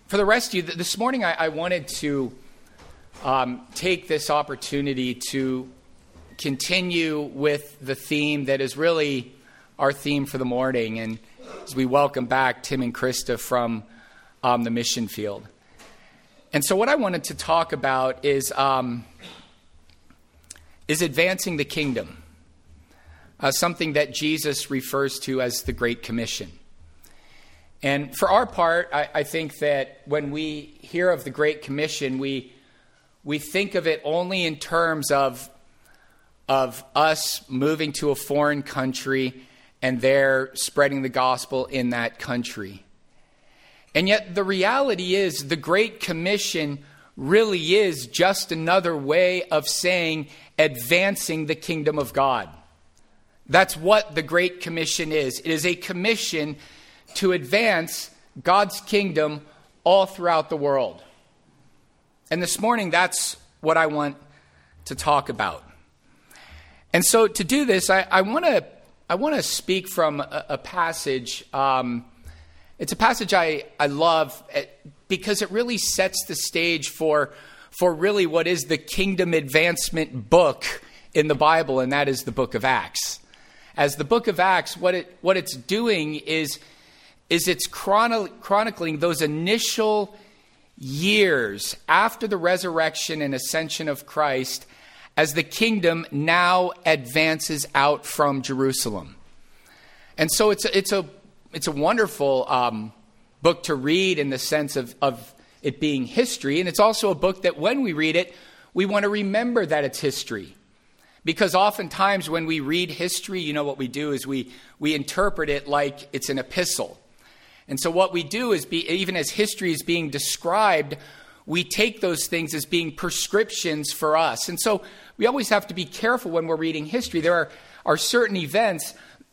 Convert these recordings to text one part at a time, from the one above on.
For the rest of you, this morning I wanted to take this opportunity to continue with the theme that is really our theme for the morning, and as we welcome back Tim and Krista from the mission field. And so what I wanted to talk about is advancing the kingdom, something that Jesus refers to as the Great Commission. And for our part, I think that when we hear of the Great Commission, we think of it only in terms of us moving to a foreign country and there spreading the gospel in that country. And yet the reality is the Great Commission really is just another way of saying advancing the kingdom of God. That's what the Great Commission is. It is a commission to advance God's kingdom all throughout the world. And this morning, that's what I want to talk about. And so to do this, I want to speak from a passage. It's a passage I love because it really sets the stage for really what is the kingdom advancement book in the Bible, and that is the book of Acts. As the book of Acts, what it's doing is it's chronicling those initial years after the resurrection and ascension of Christ as the kingdom now advances out from Jerusalem. And so it's a wonderful book to read in the sense of it being history. And it's also a book that when we read it, we want to remember that it's history. Because oftentimes when we read history, what we do is we interpret it like it's an epistle. And so what we do is, even as history is being described, we take those things as being prescriptions for us. And so we always have to be careful when we're reading history. There are certain events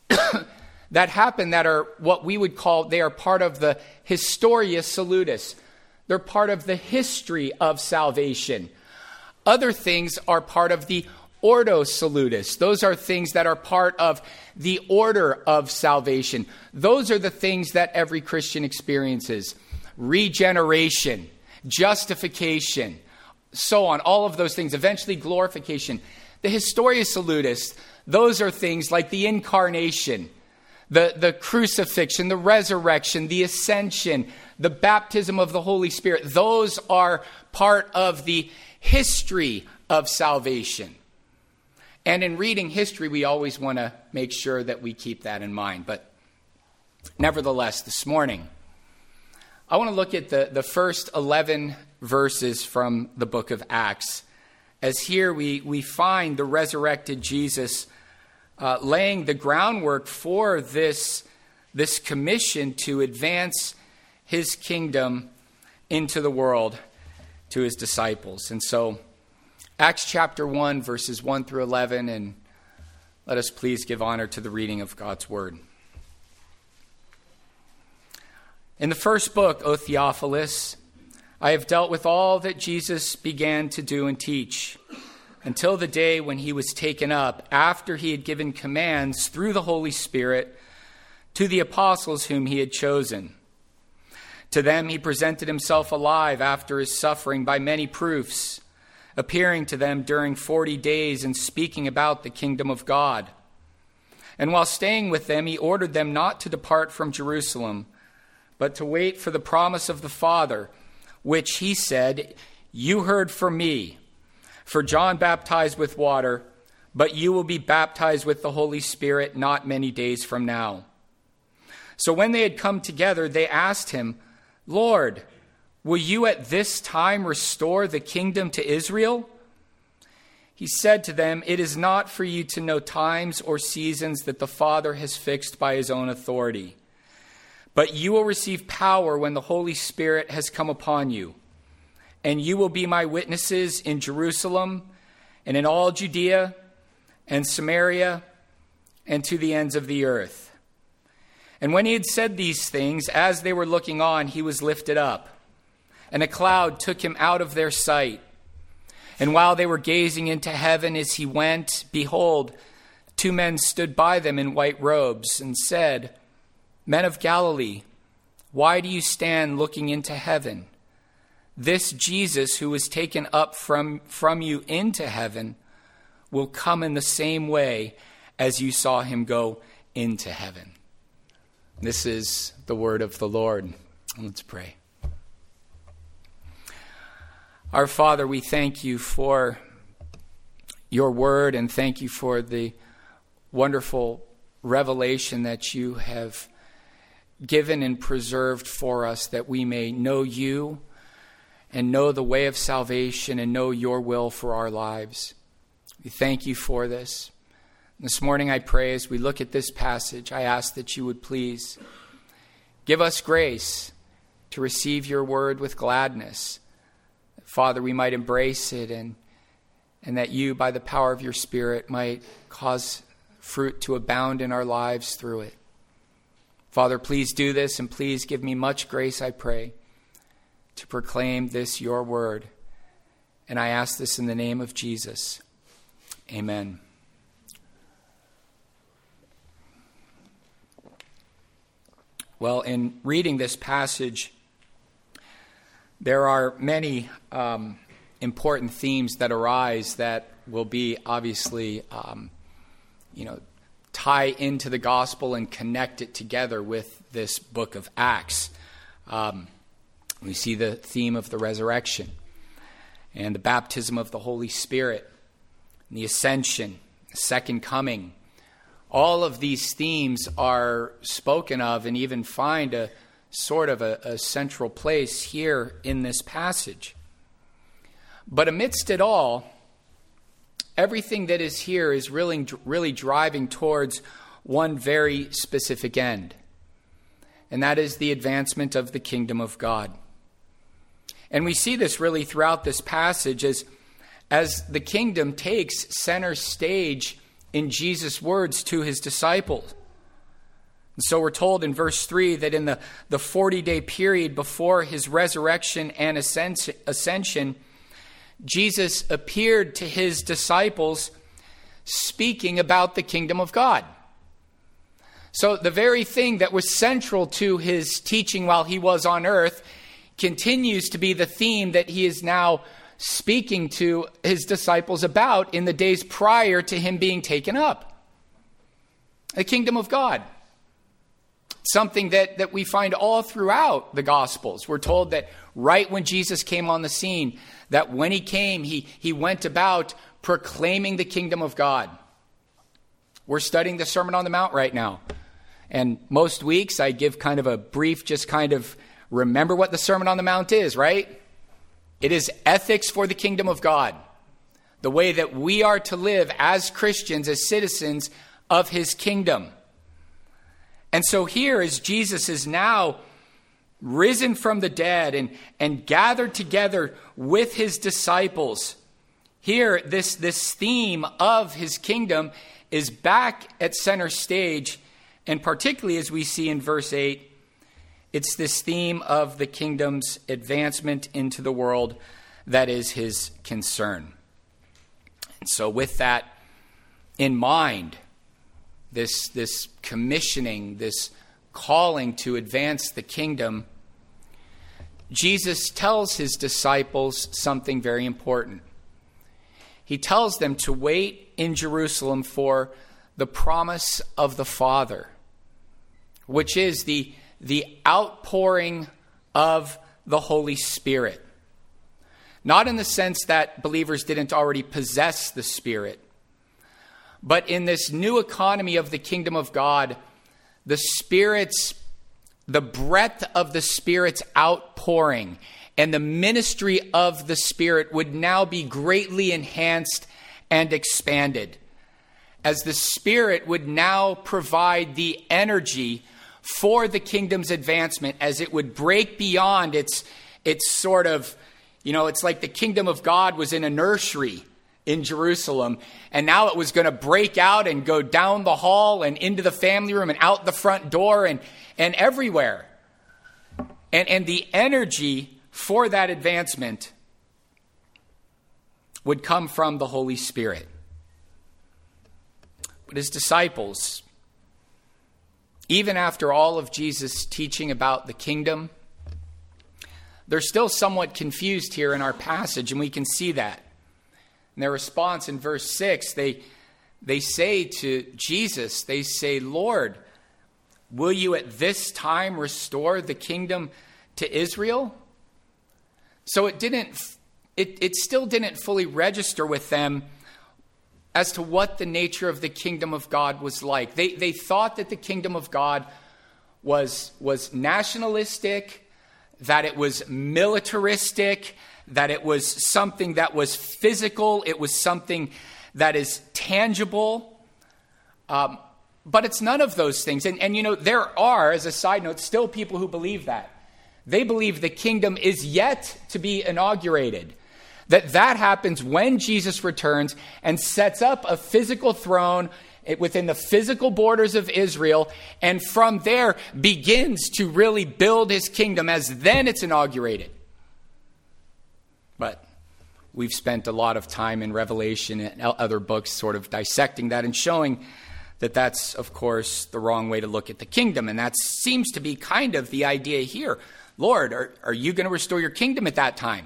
that happen that are what we would call, they are part of the Historia Salutis. They're part of the history of salvation. Other things are part of the Ordo Salutis. Those are things that are part of the order of salvation. Those are the things that every Christian experiences. Regeneration, justification, so on. All of those things. Eventually glorification. The Historia Salutis, those are things like the incarnation, the crucifixion, the resurrection, the ascension, the baptism of the Holy Spirit. Those are part of the history of salvation. And in reading history, we always want to make sure that we keep that in mind. But nevertheless, this morning, I want to look at the first 11 verses from the book of Acts. As here we find the resurrected Jesus laying the groundwork for this commission to advance his kingdom into the world to his disciples. And so Acts chapter 1, verses 1 through 11, and let us please give honor to the reading of God's word. In the first book, O Theophilus, I have dealt with all that Jesus began to do and teach, until the day when he was taken up, after he had given commands through the Holy Spirit to the apostles whom he had chosen. To them he presented himself alive after his suffering by many proofs, appearing to them during 40 days and speaking about the kingdom of God. And while staying with them, he ordered them not to depart from Jerusalem, but to wait for the promise of the Father, which he said, "You heard from me. For John baptized with water, but you will be baptized with the Holy Spirit not many days from now." So when they had come together, they asked him, "Lord, will you at this time restore the kingdom to Israel?" He said to them, "It is not for you to know times or seasons that the Father has fixed by his own authority. But you will receive power when the Holy Spirit has come upon you. And you will be my witnesses in Jerusalem and in all Judea and Samaria and to the ends of the earth." And when he had said these things, as they were looking on, he was lifted up, and a cloud took him out of their sight. And while they were gazing into heaven as he went, behold, 2 men stood by them in white robes and said, "Men of Galilee, Why do you stand looking into heaven? This Jesus who was taken up from you into heaven will come in the same way as you saw him go into heaven." This is the word of the Lord. Let's pray. Our Father, we thank you for your word and thank you for the wonderful revelation that you have given and preserved for us, that we may know you and know the way of salvation and know your will for our lives. We thank you for this. This morning I pray as we look at this passage, I ask that you would please give us grace to receive your word with gladness. Father, we might embrace it and that you, by the power of your Spirit, might cause fruit to abound in our lives through it. Father, please do this, and please give me much grace, I pray, to proclaim this, your word. And I ask this in the name of Jesus. Amen. Well, in reading this passage, there are many important themes that arise that will be obviously, tie into the gospel and connect it together with this book of Acts. We see the theme of the resurrection and the baptism of the Holy Spirit, and the ascension, the second coming. All of these themes are spoken of and even find a sort of a central place here in this passage. But amidst it all, everything that is here is really driving towards one very specific end, and that is the advancement of the kingdom of God. And we see this really throughout this passage as the kingdom takes center stage in Jesus' words to his disciples. And so we're told in verse 3 that in the 40-day period before his resurrection and ascension, Jesus appeared to his disciples speaking about the kingdom of God. So the very thing that was central to his teaching while he was on earth continues to be the theme that he is now speaking to his disciples about in the days prior to him being taken up. The kingdom of God. Something that we find all throughout the Gospels. We're told that right when Jesus came on the scene, that when he came, he went about proclaiming the kingdom of God. We're studying the Sermon on the Mount right now. And most weeks I give kind of a brief, just kind of remember what the Sermon on the Mount is, right? It is ethics for the kingdom of God. The way that we are to live as Christians, as citizens of his kingdom. And so here, as Jesus is now risen from the dead and gathered together with his disciples, here this theme of his kingdom is back at center stage. And particularly as we see in verse 8, it's this theme of the kingdom's advancement into the world that is his concern. And so with that in mind, this commissioning, this calling to advance the kingdom, Jesus tells his disciples something very important. He tells them to wait in Jerusalem for the promise of the Father, which is the outpouring of the Holy Spirit. Not in the sense that believers didn't already possess the Spirit, but in this new economy of the kingdom of God, the breadth of the Spirit's outpouring and the ministry of the Spirit would now be greatly enhanced and expanded, as the Spirit would now provide the energy for the kingdom's advancement, as it would break beyond its sort of, it's like the kingdom of God was in a nursery in Jerusalem, and now it was going to break out and go down the hall and into the family room and out the front door and everywhere. And the energy for that advancement would come from the Holy Spirit. But his disciples, even after all of Jesus' teaching about the kingdom, they're still somewhat confused here in our passage, and we can see that. In their response in verse 6, they say to Jesus, they say, "Lord, will you at this time restore the kingdom to Israel?" So it still didn't fully register with them as to what the nature of the kingdom of God was like. They thought that the kingdom of God was nationalistic, that it was militaristic, that it was something that was physical, it was something that is tangible. But it's none of those things. And you know, there are, as a side note, still people who believe that. They believe the kingdom is yet to be inaugurated. That happens when Jesus returns and sets up a physical throne within the physical borders of Israel, and from there begins to really build his kingdom as then it's inaugurated. But we've spent a lot of time in Revelation and other books sort of dissecting that and showing that that's, of course, the wrong way to look at the kingdom. And that seems to be kind of the idea here. Lord, are you going to restore your kingdom at that time?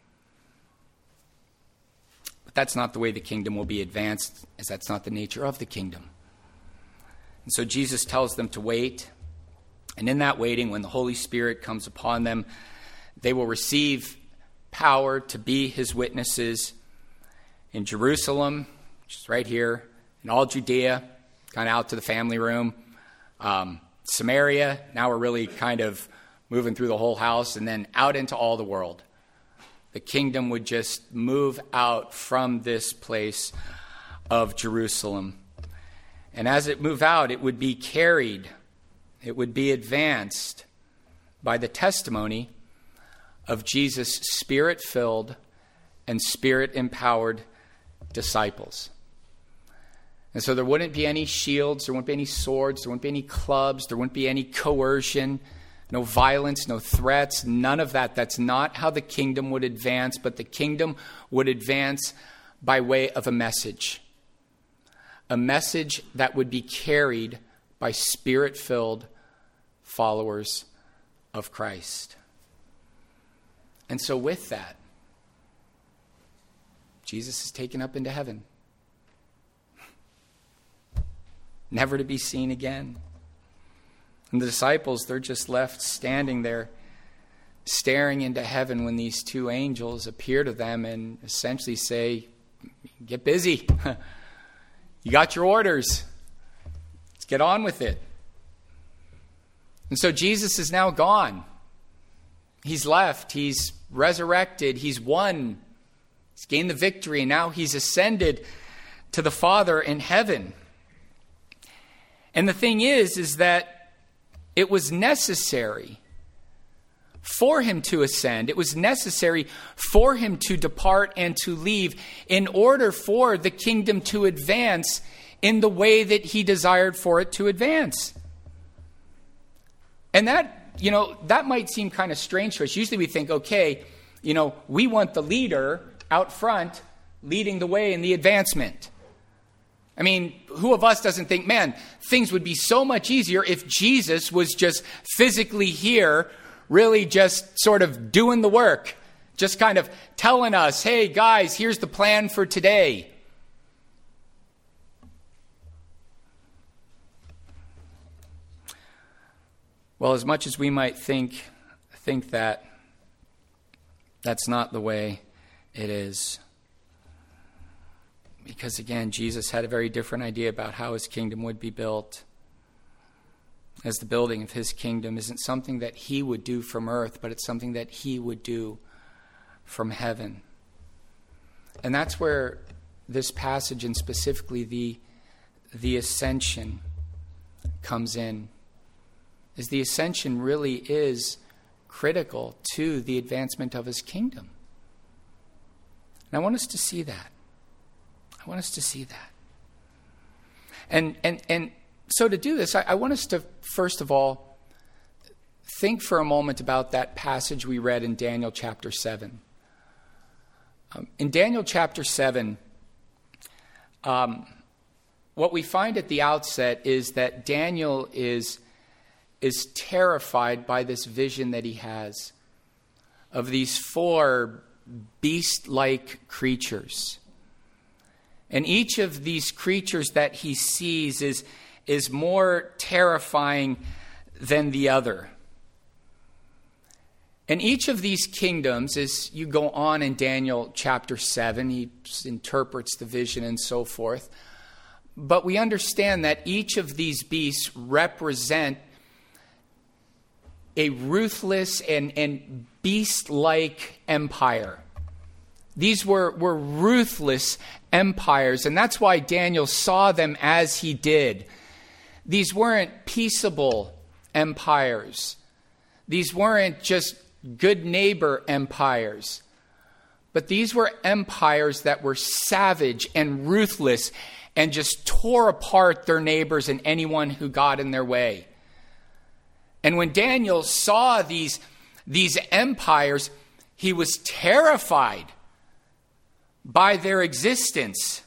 But that's not the way the kingdom will be advanced, as that's not the nature of the kingdom. And so Jesus tells them to wait. And in that waiting, when the Holy Spirit comes upon them, they will receive power to be his witnesses in Jerusalem, which is right here, in all Judea, kind of out to the family room, Samaria, now we're really kind of moving through the whole house, and then out into all the world. The kingdom would just move out from this place of Jerusalem. And as it moved out, it would be carried, it would be advanced by the testimony of Jesus' Spirit-filled and Spirit-empowered disciples. And so there wouldn't be any shields, there wouldn't be any swords, there wouldn't be any clubs, there wouldn't be any coercion, no violence, no threats, none of that. That's not how the kingdom would advance, but the kingdom would advance by way of a message that would be carried by Spirit-filled followers of Christ. And so with that, Jesus is taken up into heaven, never to be seen again. And the disciples, they're just left standing there, staring into heaven when these two angels appear to them and essentially say, "Get busy. You got your orders. Let's get on with it." And so Jesus is now gone. He's left. He's resurrected. He's won. He's gained the victory. And now he's ascended to the Father in heaven. And the thing is that it was necessary for him to ascend. It was necessary for him to depart and to leave in order for the kingdom to advance in the way that he desired for it to advance. And that might seem kind of strange to us. Usually we think, okay, we want the leader out front leading the way in the advancement. I mean, who of us doesn't think, man, things would be so much easier if Jesus was just physically here, really just sort of doing the work, just kind of telling us, hey, guys, here's the plan for today. Well, as much as we might think that, that's not the way it is. Because again, Jesus had a very different idea about how his kingdom would be built. As the building of his kingdom isn't something that he would do from earth, but it's something that he would do from heaven. And that's where this passage, and specifically the ascension, comes in. Is the ascension really is critical to the advancement of his kingdom. And I want us to see that. I want us to see that. And so to do this, I want us to, first of all, think for a moment about that passage we read in Daniel chapter 7. In Daniel chapter 7, what we find at the outset is that Daniel is terrified by this vision that he has of these 4 beast-like creatures. And each of these creatures that he sees is more terrifying than the other. And each of these kingdoms, as you go on in Daniel chapter 7, he interprets the vision and so forth. But we understand that each of these beasts represent a ruthless and beast-like empire. These were ruthless empires, and that's why Daniel saw them as he did. These weren't peaceable empires. These weren't just good neighbor empires. But these were empires that were savage and ruthless and just tore apart their neighbors and anyone who got in their way. And when Daniel saw these empires, he was terrified by their existence.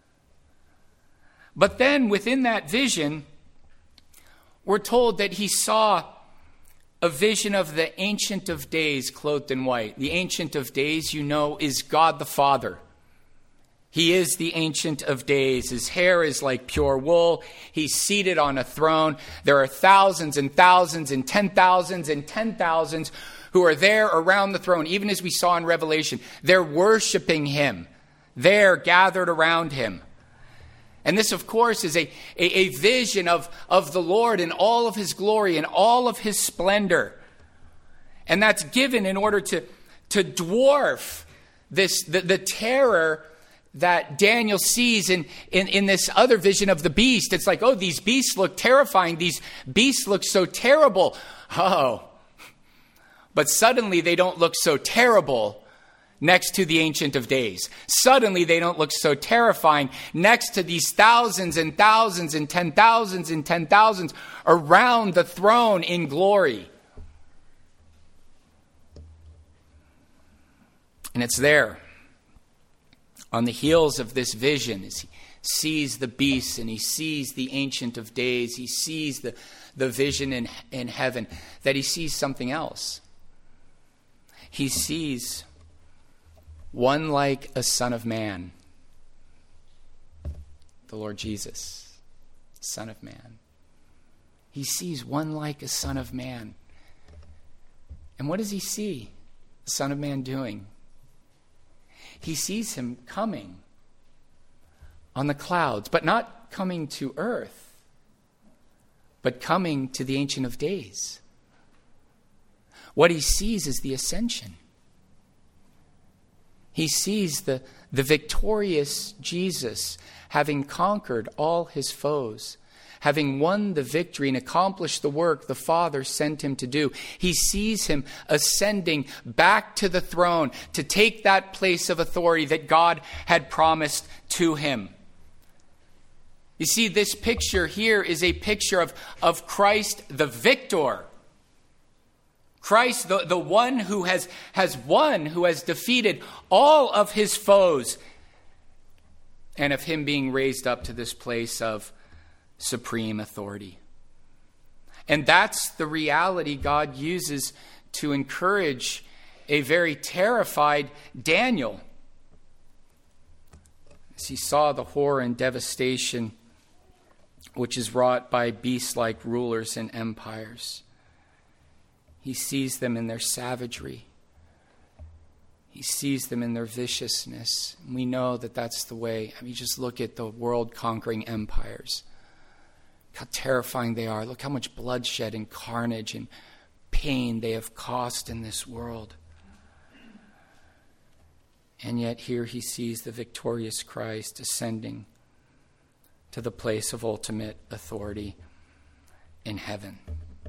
But then within that vision, we're told that he saw a vision of the Ancient of Days clothed in white. The Ancient of Days, you know, is God the Father. He is the Ancient of Days. His hair is like pure wool. He's seated on a throne. There are thousands and thousands and 10,000s and 10,000s who are there around the throne. Even as we saw in Revelation, they're worshiping him. They're gathered around him. And this, of course, is a vision of the Lord in all of his glory and all of his splendor. And that's given in order to dwarf the terror that Daniel sees in this other vision of the beast. It's like, oh, these beasts look terrifying. These beasts look so terrible. Oh, but suddenly they don't look so terrible next to the Ancient of Days. Suddenly they don't look so terrifying next to these thousands and thousands and 10,000s and 10,000s around the throne in glory. And it's there on the heels of this vision, as he sees the beasts and he sees the Ancient of Days, he sees the vision in heaven, that he sees something else. He sees one like a Son of Man, the Lord Jesus, Son of Man. He sees one like a Son of Man. And what does he see the Son of Man doing? He sees him coming on the clouds, but not coming to earth, but coming to the Ancient of Days. What he sees is the ascension. He sees the victorious Jesus having conquered all his foes, having won the victory and accomplished the work the Father sent him to do. He sees him ascending back to the throne to take that place of authority that God had promised to him. You see, this picture here is a picture of Christ the victor. Christ, the one who has won, who has defeated all of his foes, and of him being raised up to this place of supreme authority. And that's the reality God uses to encourage a very terrified Daniel, as he saw the horror and devastation which is wrought by beast-like rulers and empires. He sees them in their savagery. He sees them in their viciousness. We know that that's the way. I mean, just look at the world-conquering empires. How terrifying they are. Look how much bloodshed and carnage and pain they have caused in this world. And yet here he sees the victorious Christ ascending to the place of ultimate authority in heaven.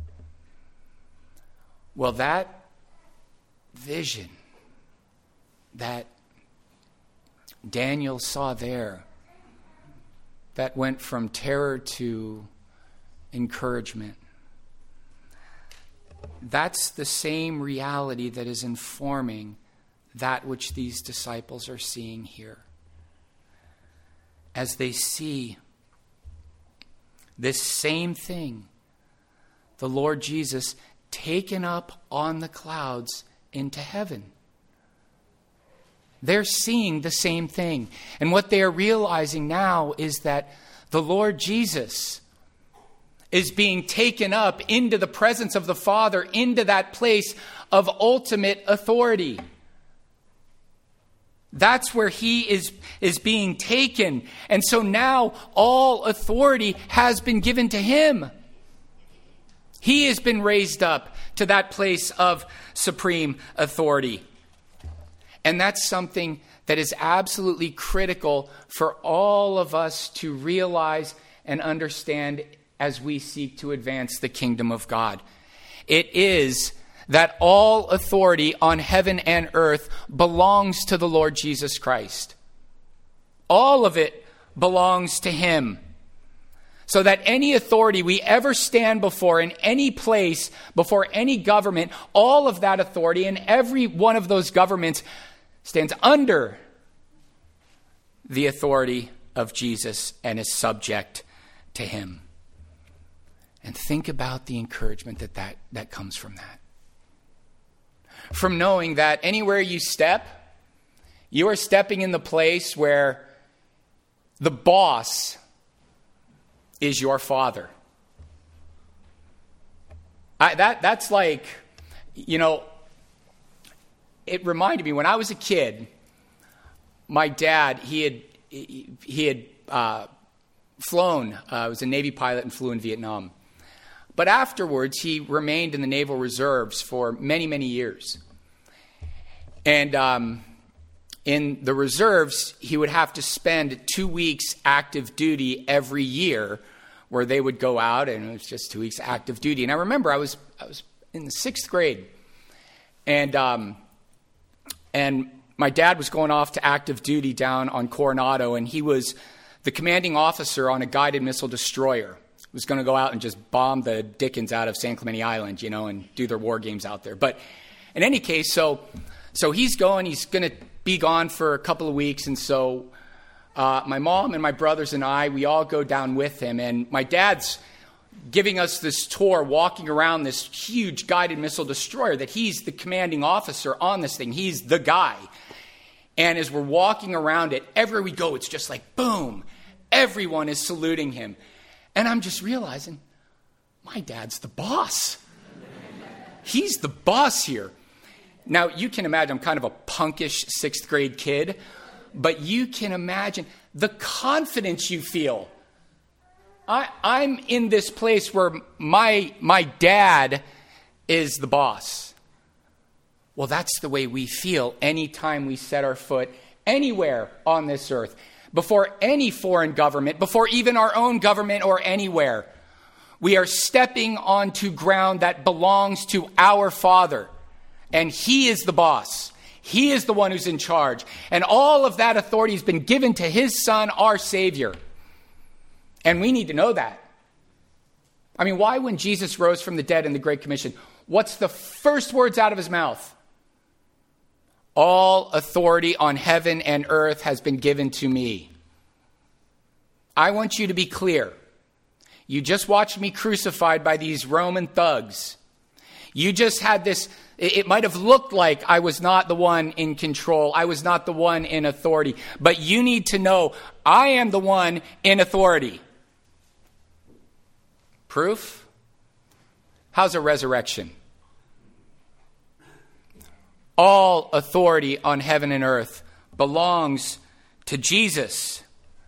Well, that vision that Daniel saw there, that went from terror to encouragement, that's the same reality that is informing that which these disciples are seeing here. As they see this same thing, the Lord Jesus taken up on the clouds into heaven. They're seeing the same thing. And what they are realizing now is that the Lord Jesus is being taken up into the presence of the Father, into that place of ultimate authority. That's where he is being taken. And so now all authority has been given to him. He has been raised up to that place of supreme authority. And that's something that is absolutely critical for all of us to realize and understand as we seek to advance the kingdom of God. It is that all authority on heaven and earth belongs to the Lord Jesus Christ. All of it belongs to him. So that any authority we ever stand before in any place, before any government, all of that authority and every one of those governments stands under the authority of Jesus and is subject to him. And think about the encouragement that comes from that. From knowing that anywhere you step, you are stepping in the place where the boss is your Father. That's like, it reminded me when I was a kid, my dad, he had flown, was a Navy pilot and flew in Vietnam. But afterwards, he remained in the Naval Reserves for many, many years. And in the reserves, he would have to spend 2 weeks active duty every year where they would go out, and it was just 2 weeks active duty. And I remember I was in the 6th grade, and my dad was going off to active duty down on Coronado, and he was the commanding officer on a guided missile destroyer. Was going to go out and just bomb the Dickens out of San Clemente Island, and do their war games out there. But in any case, so he's going to be gone for a couple of weeks. And so my mom and my brothers and I, we all go down with him. And my dad's giving us this tour, walking around this huge guided missile destroyer that he's the commanding officer on this thing. He's the guy. And as we're walking around it, everywhere we go, it's just like, boom, everyone is saluting him. And I'm just realizing, my dad's the boss. He's the boss here. Now, you can imagine I'm kind of a punkish 6th grade kid, but you can imagine the confidence you feel. I'm in this place where my dad is the boss. Well, that's the way we feel anytime we set our foot anywhere on this earth. Before any foreign government, before even our own government or anywhere. We are stepping onto ground that belongs to our Father. And he is the boss. He is the one who's in charge. And all of that authority has been given to his Son, our Savior. And we need to know that. I mean, why when Jesus rose from the dead in the Great Commission, what's the first words out of his mouth? All authority on heaven and earth has been given to me. I want you to be clear. You just watched me crucified by these Roman thugs. You just had this, it might have looked like I was not the one in control. I was not the one in authority. But you need to know I am the one in authority. Proof? How's a resurrection? All authority on heaven and earth belongs to Jesus.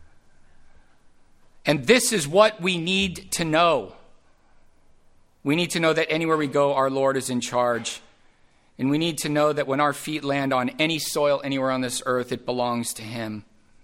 And this is what we need to know. We need to know that anywhere we go, our Lord is in charge. And we need to know that when our feet land on any soil anywhere on this earth, it belongs to him.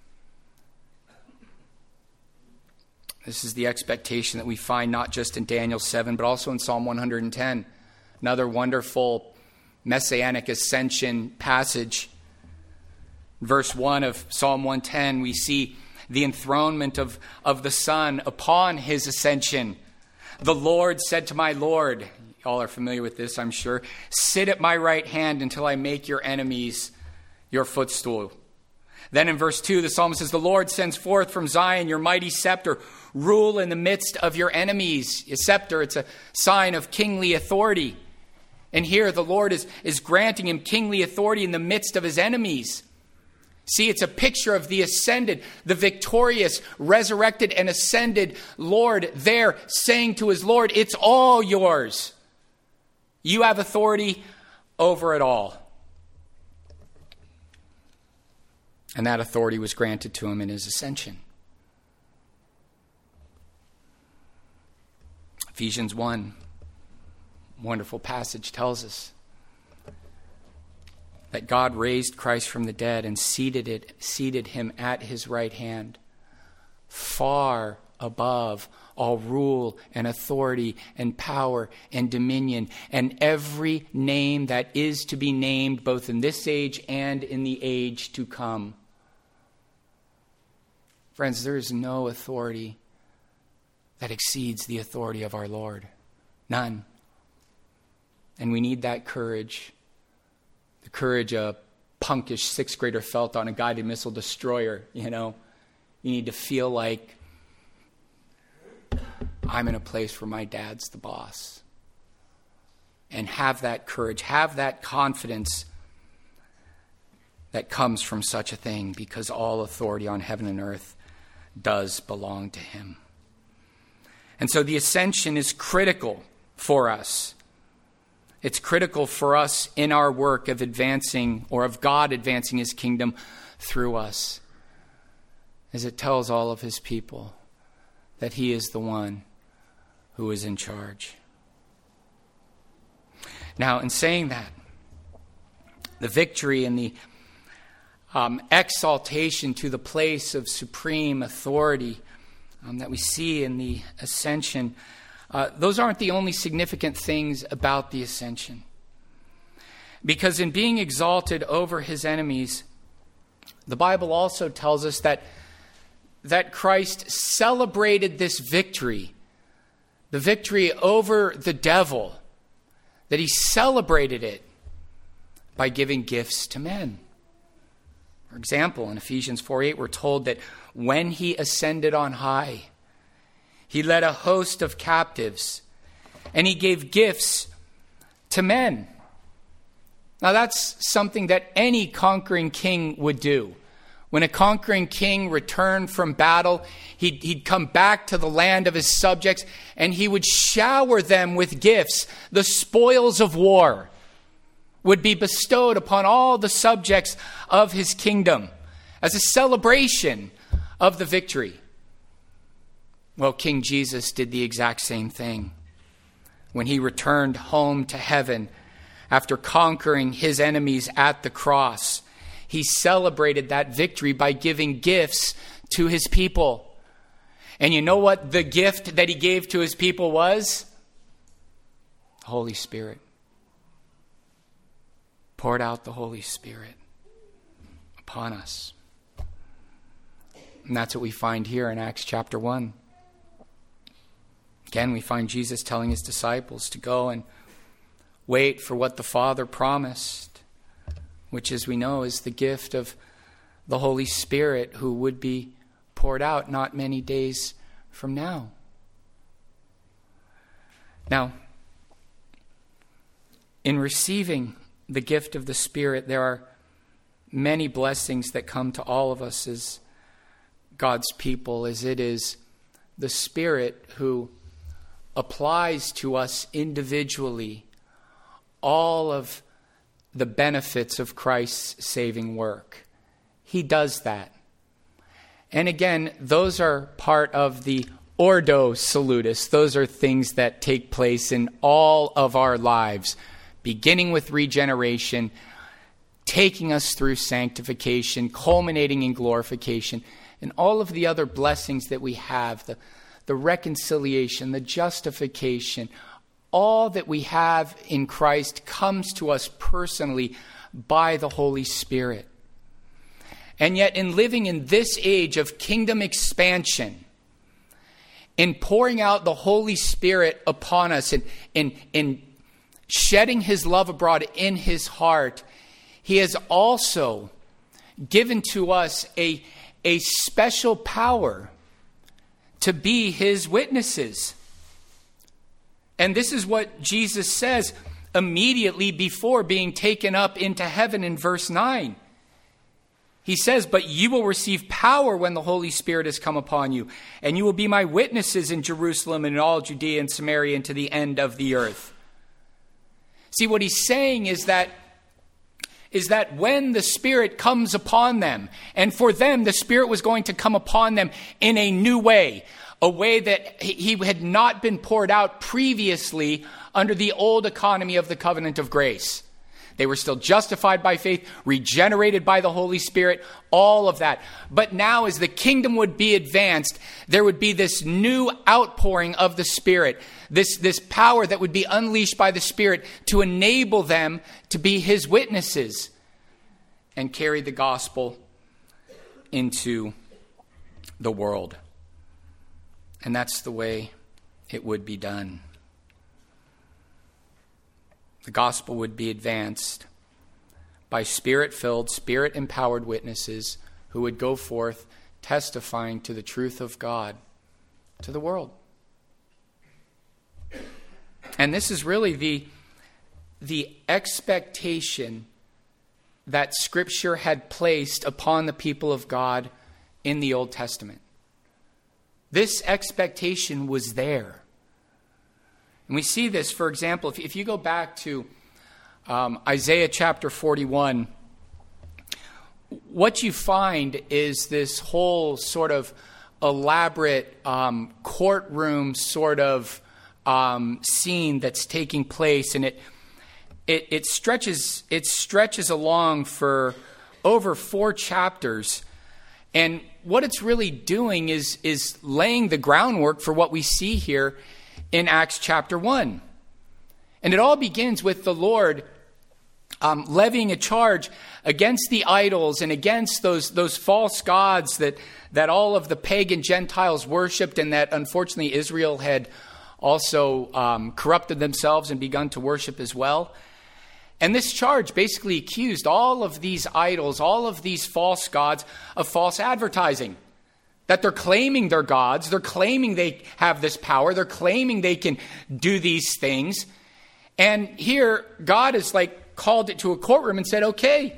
This is the expectation that we find not just in Daniel 7, but also in Psalm 110. Another wonderful Messianic ascension passage. Verse 1 of Psalm 110, we see the enthronement of the Son upon his ascension. The Lord said to my Lord, you all are familiar with this, I'm sure, sit at my right hand until I make your enemies your footstool. Then in verse 2, the psalmist says, the Lord sends forth from Zion your mighty scepter. Rule in the midst of your enemies. A scepter, it's a sign of kingly authority. And here the Lord is granting him kingly authority in the midst of his enemies. See, it's a picture of the ascended, the victorious, resurrected and ascended Lord there saying to his Lord, it's all yours. You have authority over it all. And that authority was granted to him in his ascension. Ephesians 1, wonderful passage, tells us that God raised Christ from the dead and seated him at his right hand, far above all rule and authority and power and dominion and every name that is to be named both in this age and in the age to come. Friends, there is no authority that exceeds the authority of our Lord. None. And we need that courage. The courage a punkish sixth grader felt on a guided missile destroyer, you know. You need to feel like I'm in a place where my dad's the boss. And have that courage, have that confidence that comes from such a thing, because all authority on heaven and earth does belong to him. And so the ascension is critical for us. It's critical for us in our work of advancing, or of God advancing his kingdom through us, as it tells all of his people that he is the one who is in charge. Now, in saying that, the victory and the exaltation to the place of supreme authority that we see in the ascension, those aren't the only significant things about the ascension. Because in being exalted over his enemies, the Bible also tells us that Christ celebrated this victory, the victory over the devil, that he celebrated it by giving gifts to men. For example, in Ephesians 4:8, we're told that when he ascended on high, he led a host of captives, and he gave gifts to men. Now that's something that any conquering king would do. When a conquering king returned from battle, he'd come back to the land of his subjects, and he would shower them with gifts. The spoils of war would be bestowed upon all the subjects of his kingdom as a celebration of the victory. Well, King Jesus did the exact same thing. When he returned home to heaven after conquering his enemies at the cross, he celebrated that victory by giving gifts to his people. And you know what the gift that he gave to his people was? The Holy Spirit. Poured out the Holy Spirit upon us. And that's what we find here in Acts chapter 1. Again, we find Jesus telling his disciples to go and wait for what the Father promised, which, as we know, is the gift of the Holy Spirit, who would be poured out not many days from now. Now, in receiving the gift of the Spirit, there are many blessings that come to all of us as God's people, as it is the Spirit who applies to us individually all of the benefits of Christ's saving work. He does that. And again, those are part of the Ordo Salutis. Those are things that take place in all of our lives, beginning with regeneration, taking us through sanctification, culminating in glorification, and all of the other blessings that we have, the reconciliation, the justification, all that we have in Christ comes to us personally by the Holy Spirit. And yet, in living in this age of kingdom expansion, in pouring out the Holy Spirit upon us, in shedding his love abroad in his heart, he has also given to us a special power to be his witnesses. And this is what Jesus says immediately before being taken up into heaven in verse 9. He says, "But you will receive power when the Holy Spirit has come upon you, and you will be my witnesses in Jerusalem and in all Judea and Samaria and to the end of the earth." See, what he's saying is that when the Spirit comes upon them, and for them the Spirit was going to come upon them in a new way, a way that he had not been poured out previously under the old economy of the covenant of grace. They were still justified by faith, regenerated by the Holy Spirit, all of that. But now as the kingdom would be advanced, there would be this new outpouring of the Spirit, this power that would be unleashed by the Spirit to enable them to be his witnesses and carry the gospel into the world. And that's the way it would be done. The gospel would be advanced by Spirit-filled, Spirit-empowered witnesses who would go forth testifying to the truth of God to the world. And this is really the expectation that Scripture had placed upon the people of God in the Old Testament. This expectation was there. And we see this, for example, if you go back to Isaiah chapter 41, what you find is this whole sort of elaborate courtroom sort of scene that's taking place, and it stretches along for over 4 chapters. And what it's really doing is laying the groundwork for what we see here in Acts chapter 1. And it all begins with the Lord levying a charge against the idols and against those false gods that all of the pagan Gentiles worshipped, and that unfortunately Israel had also corrupted themselves and begun to worship as well. And this charge basically accused all of these idols, all of these false gods, of false advertising. That they're claiming they're gods, they're claiming they have this power, they're claiming they can do these things. And here, God has called it to a courtroom and said, "Okay,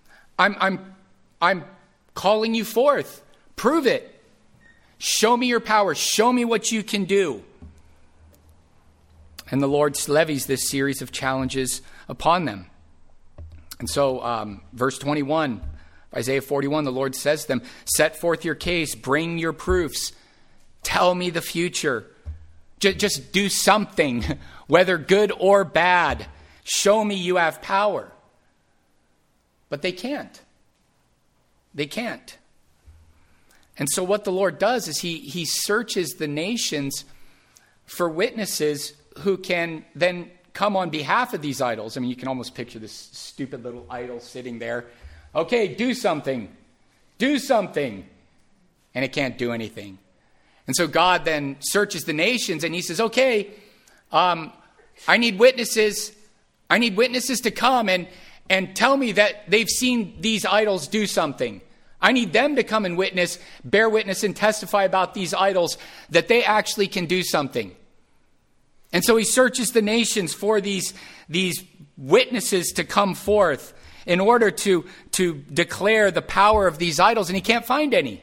I'm calling you forth. Prove it. Show me your power. Show me what you can do." And the Lord levies this series of challenges upon them. And so, verse 21, Isaiah 41, the Lord says to them, "Set forth your case, bring your proofs, tell me the future." Just do something, whether good or bad. Show me you have power. But they can't. They can't. And so what the Lord does is he searches the nations for witnesses who can then come on behalf of these idols. I mean, you can almost picture this stupid little idol sitting there. Okay, do something. Do something. And it can't do anything. And so God then searches the nations and he says, "Okay, I need witnesses. I need witnesses to come and tell me that they've seen these idols do something. I need them to come and witness, bear witness and testify about these idols, that they actually can do something." And so he searches the nations for these witnesses to come forth in order to declare the power of these idols, and he can't find any.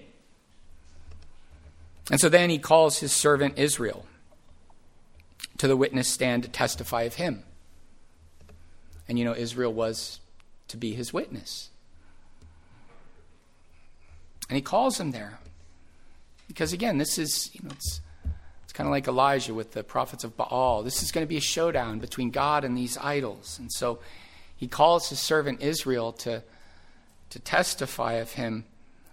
And so then he calls his servant Israel to the witness stand to testify of him. And Israel was to be his witness. And he calls them there. Because again, this is, it's kind of like Elijah with the prophets of Baal. This is going to be a showdown between God and these idols. And so he calls his servant Israel to testify of him.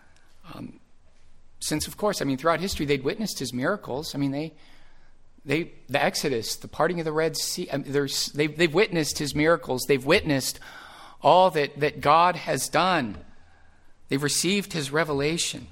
Since, of course, throughout history, they'd witnessed his miracles. The Exodus, the parting of the Red Sea, they've witnessed his miracles. They've witnessed all that God has done. They've received his revelation.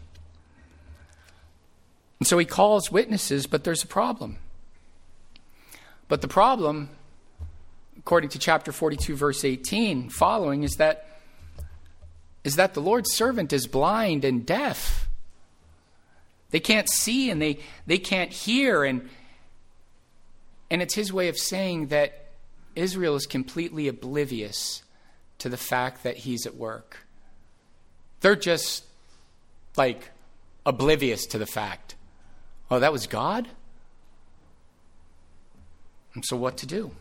And so he calls witnesses, but there's a problem. But the problem, according to chapter 42, verse 18, following, is that is that the Lord's servant is blind and deaf. They can't see and they can't hear. And it's his way of saying that Israel is completely oblivious to the fact that he's at work. They're just like oblivious to the fact. Oh, that was God? And so what to do?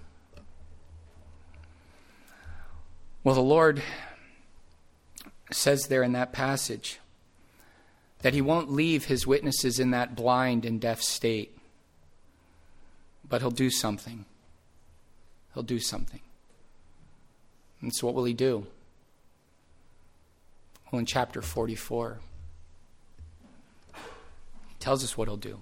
Well, the Lord says there in that passage that he won't leave his witnesses in that blind and deaf state, but he'll do something. He'll do something. And so what will he do? Well, in chapter 44, he tells us what he'll do.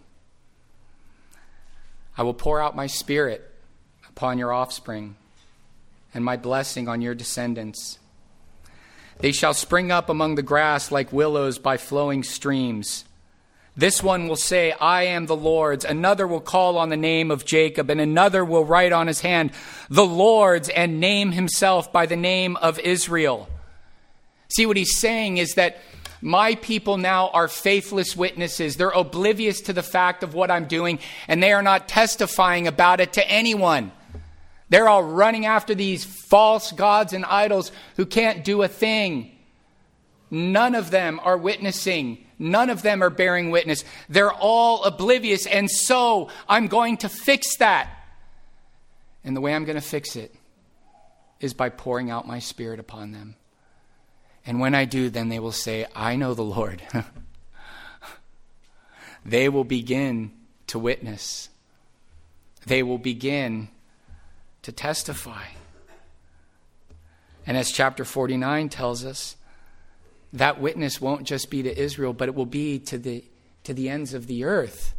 I will pour out my Spirit upon your offspring and my blessing on your descendants. They shall spring up among the grass like willows by flowing streams. This one will say, I am the Lord's. Another will call on the name of Jacob, and another will write on his hand, the Lord's, and name himself by the name of Israel. See, what he's saying is that my people now are faithless witnesses. They're oblivious to the fact of what I'm doing, and they are not testifying about it to anyone. They're all running after these false gods and idols who can't do a thing. None of them are witnessing. None of them are bearing witness. They're all oblivious, and so I'm going to fix that. And the way I'm going to fix it is by pouring out my Spirit upon them. And when I do, then they will say, I know the Lord. They will begin to witness. They will begin to testify. And as chapter 49 tells us, that witness won't just be to Israel, but it will be to the ends of the earth.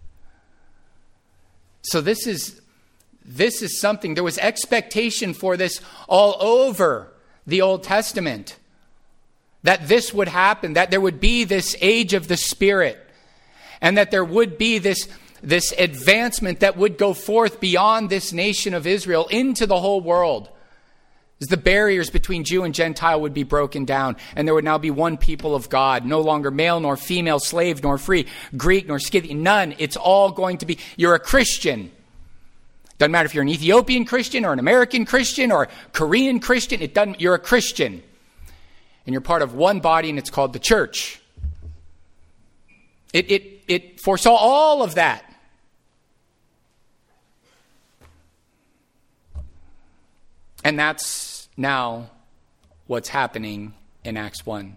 So this is something. There was expectation for this all over the Old Testament. That this would happen, that there would be this age of the Spirit, and that there would be this advancement that would go forth beyond this nation of Israel into the whole world. As the barriers between Jew and Gentile would be broken down, and there would now be one people of God, no longer male nor female, slave nor free, Greek nor Scythian, none. It's all going to be, you're a Christian. Doesn't matter if you're an Ethiopian Christian or an American Christian or a Korean Christian, you're a Christian. And you're part of one body, and it's called the church. It foresaw all of that. And that's now what's happening in Acts 1.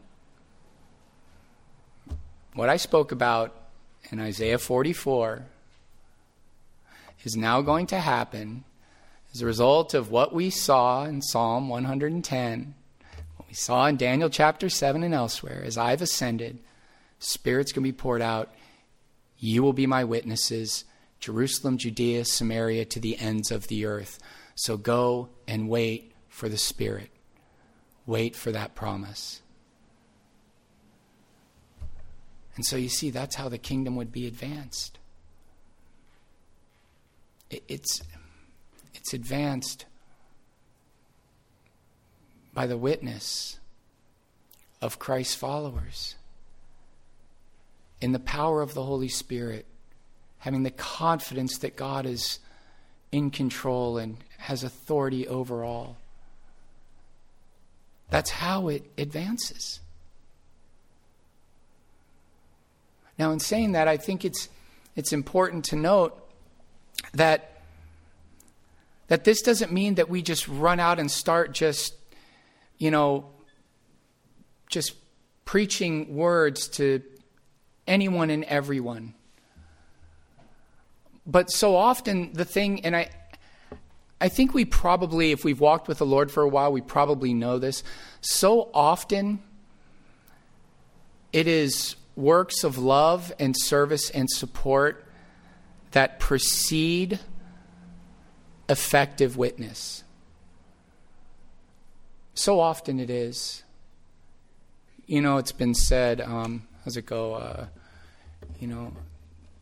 What I spoke about in Isaiah 44 is now going to happen as a result of what we saw in Psalm 110. We saw in Daniel chapter 7 and elsewhere, as I've ascended, Spirit's going to be poured out. You will be my witnesses, Jerusalem, Judea, Samaria, to the ends of the earth. So go and wait for the Spirit. Wait for that promise. And so you see, that's how the kingdom would be advanced. It's advanced by the witness of Christ's followers, in the power of the Holy Spirit, having the confidence that God is in control and has authority over all. That's how it advances. Now, in saying that, I think it's important to note that this doesn't mean that we just run out and start just preaching words to anyone and everyone. But so often the thing, and I think we probably, if we've walked with the Lord for a while, we probably know this. So often it is works of love and service and support that precede effective witness. So often it is. It's been said, how's it go?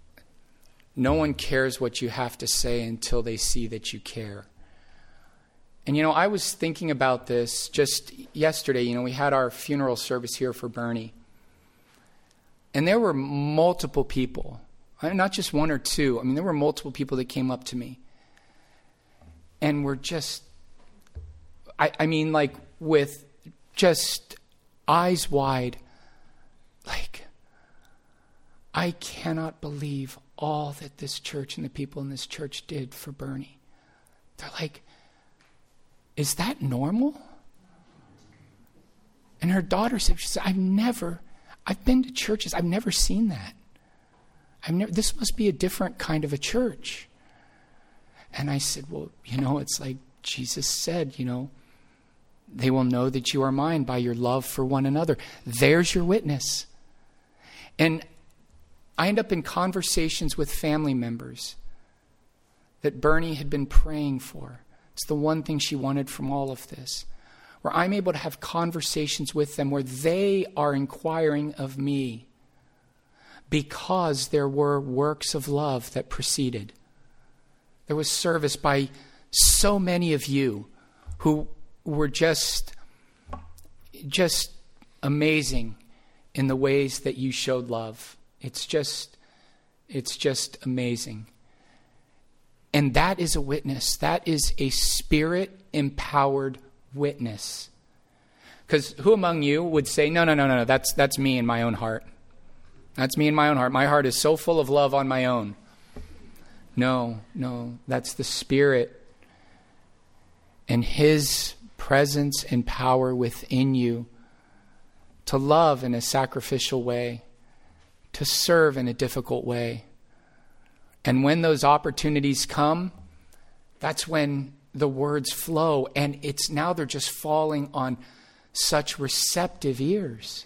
No one cares what you have to say until they see that you care. And, I was thinking about this just yesterday. We had our funeral service here for Bernie. And there were multiple people, not just one or two. There were multiple people that came up to me. And were just, with just eyes wide, like, I cannot believe all that this church and the people in this church did for Bernie. They're like, is that normal? And her daughter said, I've been to churches, I've never seen that. This must be a different kind of a church. And I said, well, it's like Jesus said, they will know that you are mine by your love for one another. There's your witness. And I end up in conversations with family members that Bernie had been praying for. It's the one thing she wanted from all of this. Where I'm able to have conversations with them where they are inquiring of me because there were works of love that preceded. There was service by so many of you who were just amazing in the ways that you showed love. It's just amazing. And that is a witness. That is a Spirit-empowered witness. Because who among you would say, no, that's me in my own heart. That's me in my own heart. My heart is so full of love on my own. No, that's the Spirit and His presence and power within you to love in a sacrificial way, to serve in a difficult way. And when those opportunities come, that's when the words flow, and they're just falling on such receptive ears.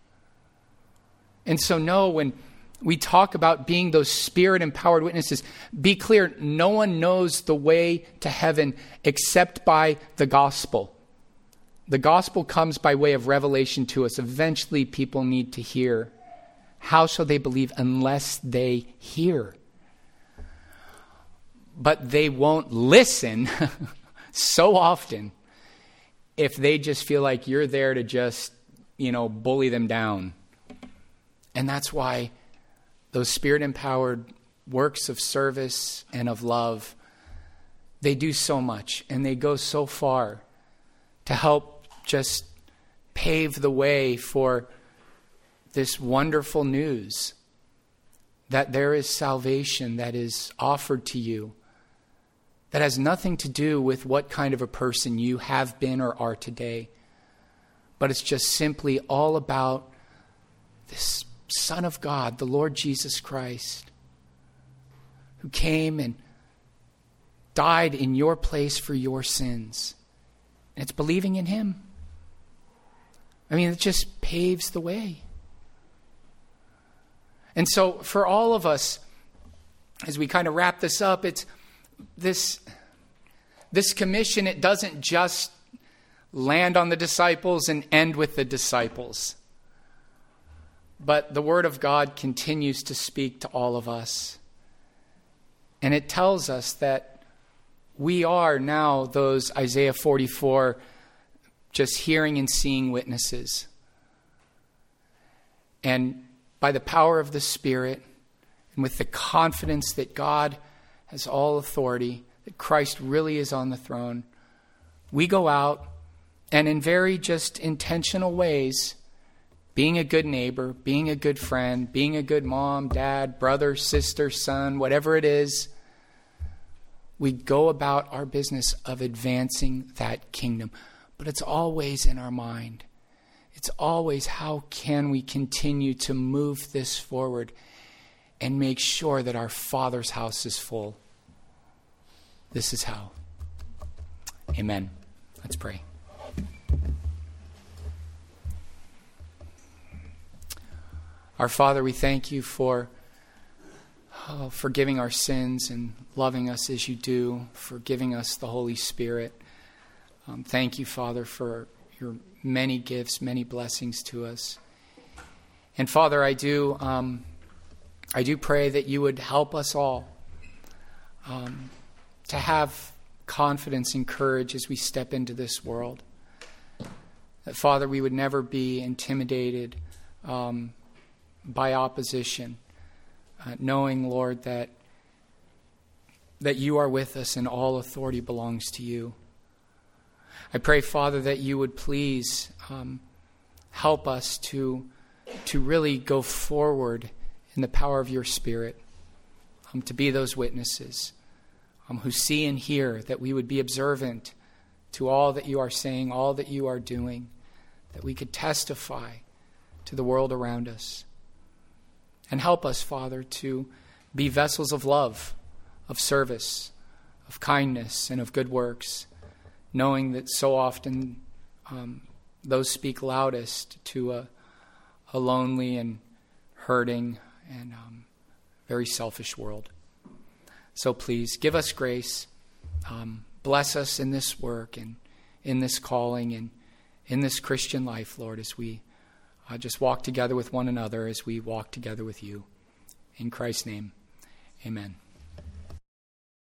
And so when we talk about being those Spirit-empowered witnesses, be clear, no one knows the way to heaven except by the gospel. The gospel comes by way of revelation to us. Eventually people need to hear. How shall they believe unless they hear? But they won't listen so often if they just feel like you're there to just, bully them down. And that's why those Spirit-empowered works of service and of love, they do so much and they go so far to help just pave the way for this wonderful news that there is salvation that is offered to you that has nothing to do with what kind of a person you have been or are today. But it's just simply all about this Son of God, the Lord Jesus Christ, who came and died in your place for your sins. And it's believing in Him. It just paves the way. And so for all of us, as we kind of wrap this up, it's this commission, it doesn't just land on the disciples and end with the disciples. But the Word of God continues to speak to all of us. And it tells us that we are now those Isaiah 44 just hearing and seeing witnesses. And by the power of the Spirit and with the confidence that God has all authority, that Christ really is on the throne, we go out and in very just intentional ways, being a good neighbor, being a good friend, being a good mom, dad, brother, sister, son, whatever it is, we go about our business of advancing that kingdom. But it's always in our mind. It's always, how can we continue to move this forward and make sure that our Father's house is full? This is how. Amen. Let's pray. Our Father, we thank you for forgiving our sins and loving us as you do, for giving us the Holy Spirit. Thank you, Father, for your many gifts, many blessings to us. And Father, I do pray that you would help us all to have confidence and courage as we step into this world. That, Father, we would never be intimidated by opposition, knowing, Lord, that you are with us and all authority belongs to you. I pray, Father, that you would please help us to really go forward in the power of your Spirit, to be those witnesses who see and hear, that we would be observant to all that you are saying, all that you are doing, that we could testify to the world around us. And help us, Father, to be vessels of love, of service, of kindness, and of good works, knowing that so often those speak loudest to a lonely and hurting and very selfish world. So please, give us grace. Bless us in this work and in this calling and in this Christian life, Lord, as we just walk together with one another, as we walk together with you. In Christ's name, amen.